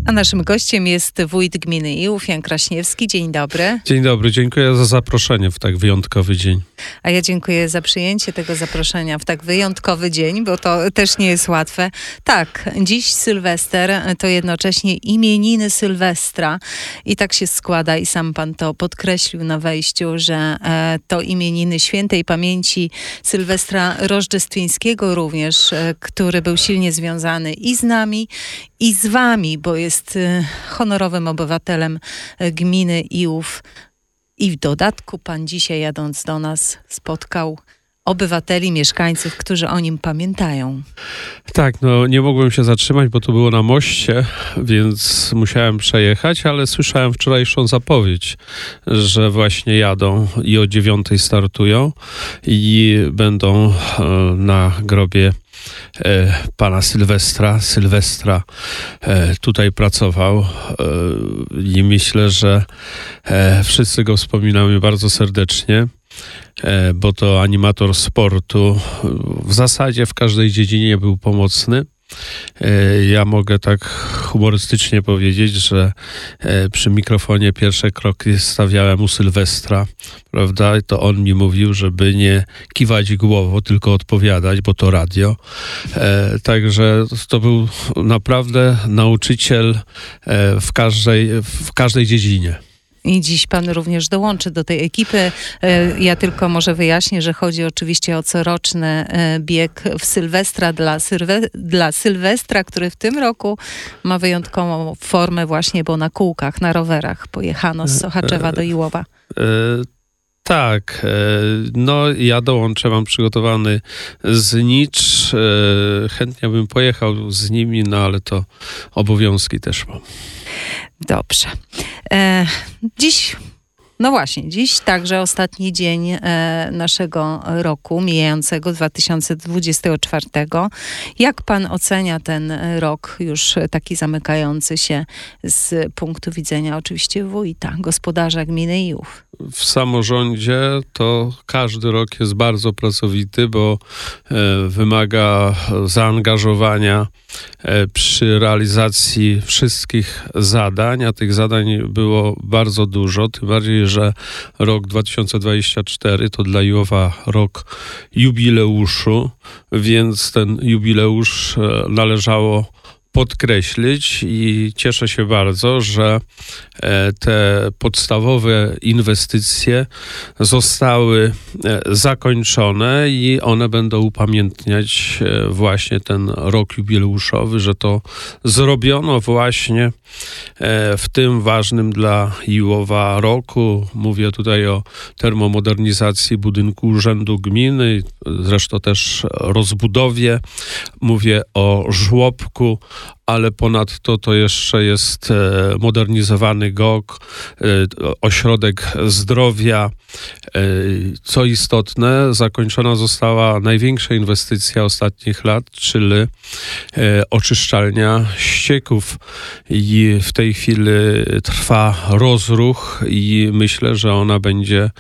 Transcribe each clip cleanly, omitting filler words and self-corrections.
A naszym gościem jest wójt gminy Iłów, Jan Kraśniewski. Dzień dobry. Dzień dobry, dziękuję za zaproszenie w tak wyjątkowy dzień. A ja dziękuję za przyjęcie tego zaproszenia w tak wyjątkowy dzień, bo to też nie jest łatwe. Tak, dziś Sylwester to jednocześnie imieniny Sylwestra i tak się składa i sam pan to podkreślił na wejściu, że to imieniny świętej pamięci Sylwestra Rożdżestwińskiego również, który był silnie związany i z nami, i z wami, bo jest honorowym obywatelem gminy Iłów. I w dodatku pan dzisiaj, jadąc do nas, spotkał obywateli, mieszkańców, którzy o nim pamiętają. Tak, nie mogłem się zatrzymać, bo to było na moście, więc musiałem przejechać, ale słyszałem wczorajszą zapowiedź, że właśnie jadą i o 9:00 startują i będą na grobie pana Sylwestra tutaj pracował i myślę, że wszyscy go wspominamy bardzo serdecznie, bo to animator sportu. W zasadzie w każdej dziedzinie był pomocny. Ja mogę tak humorystycznie powiedzieć, że przy mikrofonie pierwsze kroki stawiałem u Sylwestra, prawda? To on mi mówił, żeby nie kiwać głową, tylko odpowiadać, bo to radio. Także to był naprawdę nauczyciel w każdej dziedzinie. I dziś pan również dołączy do tej ekipy. Ja tylko może wyjaśnię, że chodzi oczywiście o coroczny bieg w Sylwestra dla Sylwestra, który w tym roku ma wyjątkową formę właśnie, bo na kółkach, na rowerach pojechano z Sochaczewa do Iłowa. Tak, ja dołączę, mam przygotowany znicz. Chętnie bym pojechał z nimi, ale to obowiązki też mam. Dobrze. Dziś także ostatni dzień naszego roku mijającego 2024. Jak pan ocenia ten rok już taki zamykający się z punktu widzenia oczywiście wójta, gospodarza gminy Iłów? W samorządzie to każdy rok jest bardzo pracowity, bo wymaga zaangażowania przy realizacji wszystkich zadań, a tych zadań było bardzo dużo, tym bardziej, że rok 2024 to dla Iłowa rok jubileuszu, więc ten jubileusz należało podkreślić i cieszę się bardzo, że te podstawowe inwestycje zostały zakończone i one będą upamiętniać właśnie ten rok jubileuszowy, że to zrobiono właśnie w tym ważnym dla Iłowa roku. Mówię tutaj o termomodernizacji budynku Urzędu Gminy, zresztą też rozbudowie. Mówię o żłobku, ale ponadto to jeszcze jest modernizowany GOG, ośrodek zdrowia. Co istotne, zakończona została największa inwestycja ostatnich lat, czyli oczyszczalnia ścieków. I w tej chwili trwa rozruch i myślę, że ona będzie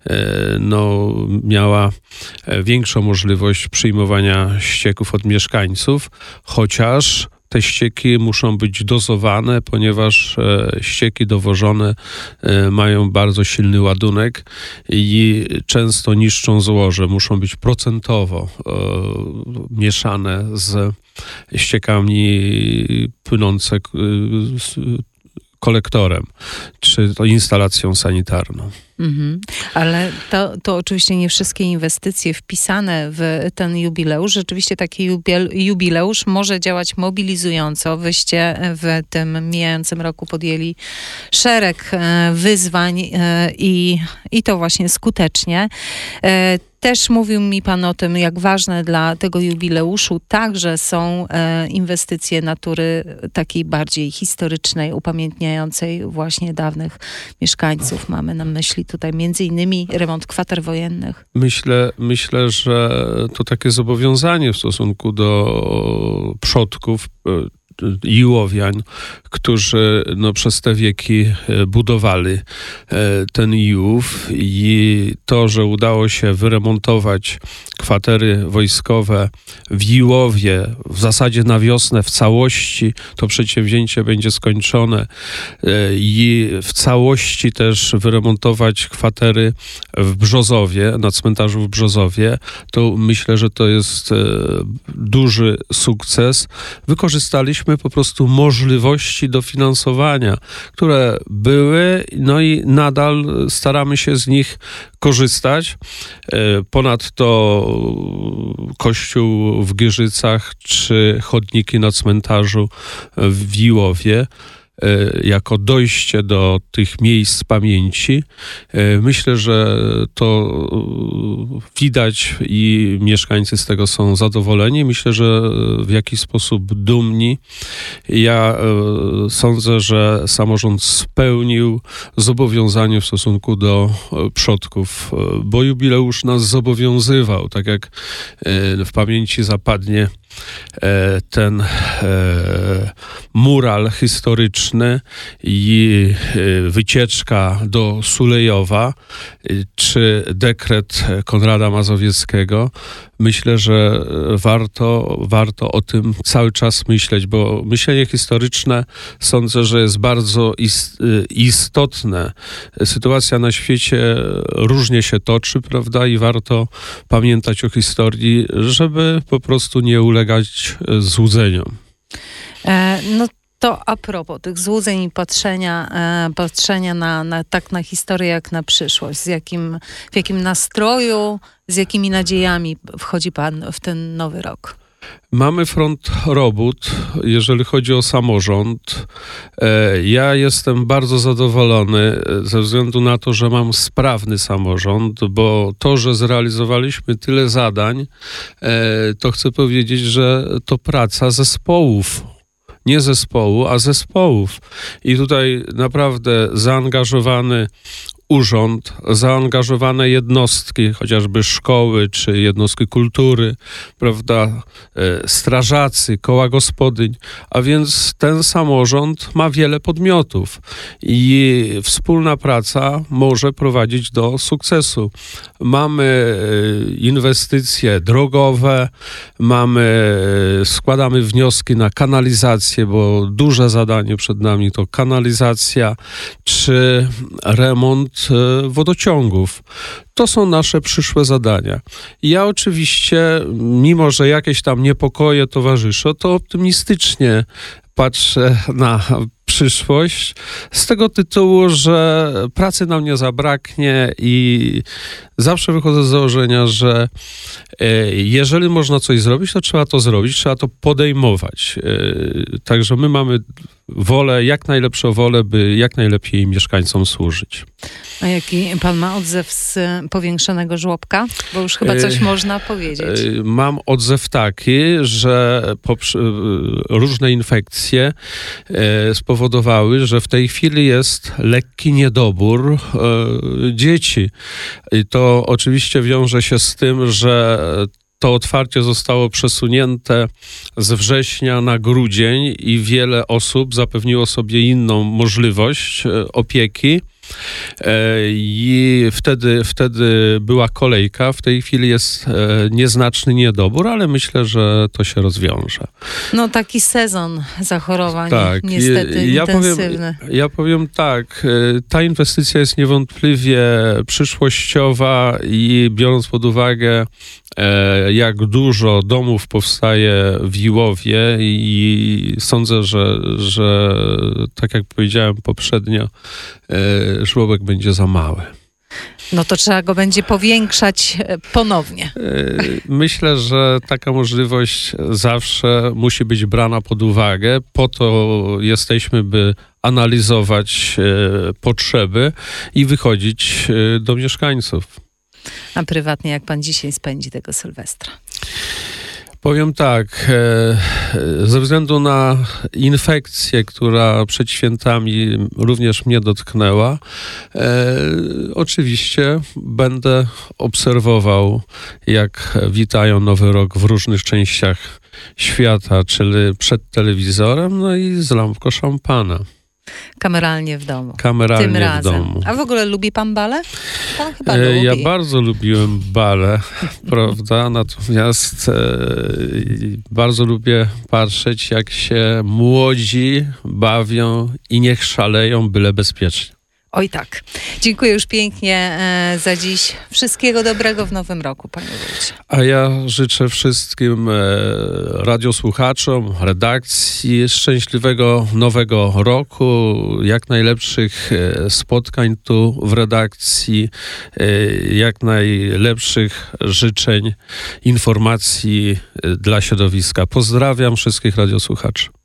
miała większą możliwość przyjmowania ścieków od mieszkańców, chociaż te ścieki muszą być dozowane, ponieważ ścieki dowożone mają bardzo silny ładunek i często niszczą złoże. Muszą być procentowo mieszane z ściekami płynące kolektorem, czy to instalacją sanitarną. Ale to oczywiście nie wszystkie inwestycje wpisane w ten jubileusz. Rzeczywiście taki jubileusz może działać mobilizująco. Wyście w tym mijającym roku podjęli szereg wyzwań i to właśnie skutecznie. Też mówił mi pan o tym, jak ważne dla tego jubileuszu także są inwestycje natury takiej bardziej historycznej, upamiętniającej właśnie dawnych mieszkańców. Mamy na myśli tutaj między innymi remont kwater wojennych. Myślę, że to takie zobowiązanie w stosunku do przodków, Iłowian, którzy przez te wieki budowali ten Iłów, i to, że udało się wyremontować kwatery wojskowe w Iłowie w zasadzie na wiosnę w całości, to przedsięwzięcie będzie skończone, i w całości też wyremontować kwatery w Brzozowie, na cmentarzu w Brzozowie, to myślę, że to jest duży sukces. Wykorzystaliśmy po prostu możliwości dofinansowania, które były, i nadal staramy się z nich korzystać. Ponadto kościół w Gierzycach czy chodniki na cmentarzu w Iłowie jako dojście do tych miejsc pamięci. Myślę, że to widać i mieszkańcy z tego są zadowoleni. Myślę, że w jakiś sposób dumni. Ja sądzę, że samorząd spełnił zobowiązanie w stosunku do przodków, bo jubileusz nas zobowiązywał, tak jak w pamięci zapadnie ten mural historyczny i wycieczka do Sulejowa, czy dekret Konrada Mazowieckiego. Myślę, że warto o tym cały czas myśleć, bo myślenie historyczne sądzę, że jest bardzo istotne. Sytuacja na świecie różnie się toczy, prawda? I warto pamiętać o historii, żeby po prostu nie ulegać złudzeniom. To a propos tych złudzeń i patrzenia na historię jak na przyszłość, w jakim nastroju, z jakimi nadziejami wchodzi pan w ten nowy rok? Mamy front robót, jeżeli chodzi o samorząd. Ja jestem bardzo zadowolony ze względu na to, że mam sprawny samorząd, bo to, że zrealizowaliśmy tyle zadań, to chcę powiedzieć, że to praca zespołów. Nie zespołu, a zespołów. I tutaj naprawdę zaangażowany urząd, zaangażowane jednostki, chociażby szkoły czy jednostki kultury, prawda, strażacy, koła gospodyń, a więc ten samorząd ma wiele podmiotów i wspólna praca może prowadzić do sukcesu. Mamy inwestycje drogowe, składamy wnioski na kanalizację, bo duże zadanie przed nami to kanalizacja czy remont wodociągów. To są nasze przyszłe zadania. Ja oczywiście, mimo że jakieś tam niepokoje towarzyszą, to optymistycznie patrzę na przyszłość z tego tytułu, że pracy nam nie zabraknie i zawsze wychodzę z założenia, że jeżeli można coś zrobić, to trzeba to zrobić, trzeba to podejmować. Także my mamy jak najlepszą wolę, by jak najlepiej mieszkańcom służyć. A jaki pan ma odzew z powiększonego żłobka? Bo już chyba coś można powiedzieć. Mam odzew taki, że różne infekcje spowodowały, że w tej chwili jest lekki niedobór dzieci. I to oczywiście wiąże się z tym, że to otwarcie zostało przesunięte z września na grudzień i wiele osób zapewniło sobie inną możliwość opieki. I wtedy była kolejka. W tej chwili jest nieznaczny niedobór, ale myślę, że to się rozwiąże. Taki sezon zachorowań, tak, niestety intensywny. Ja powiem tak, ta inwestycja jest niewątpliwie przyszłościowa i biorąc pod uwagę, jak dużo domów powstaje w Iłowie i sądzę, że tak jak powiedziałem poprzednio, żłobek będzie za mały. To trzeba go będzie powiększać ponownie. Myślę, że taka możliwość zawsze musi być brana pod uwagę. Po to jesteśmy, by analizować potrzeby i wychodzić do mieszkańców. A prywatnie, jak pan dzisiaj spędzi tego Sylwestra? Powiem tak, ze względu na infekcję, która przed świętami również mnie dotknęła, oczywiście będę obserwował, jak witają Nowy Rok w różnych częściach świata, czyli przed telewizorem, no i z lampką szampana. Kameralnie w domu. Kameralnie Tym razem. w domu. A w ogóle lubi pan bale? Pan chyba lubi. Ja bardzo lubiłem bale, prawda? Natomiast bardzo lubię patrzeć, jak się młodzi bawią i niech szaleją, byle bezpiecznie. Oj tak. Dziękuję już pięknie za dziś. Wszystkiego dobrego w nowym roku, panie wójcie. A ja życzę wszystkim radiosłuchaczom, redakcji szczęśliwego nowego roku, jak najlepszych spotkań tu w redakcji, jak najlepszych życzeń, informacji dla środowiska. Pozdrawiam wszystkich radiosłuchaczy.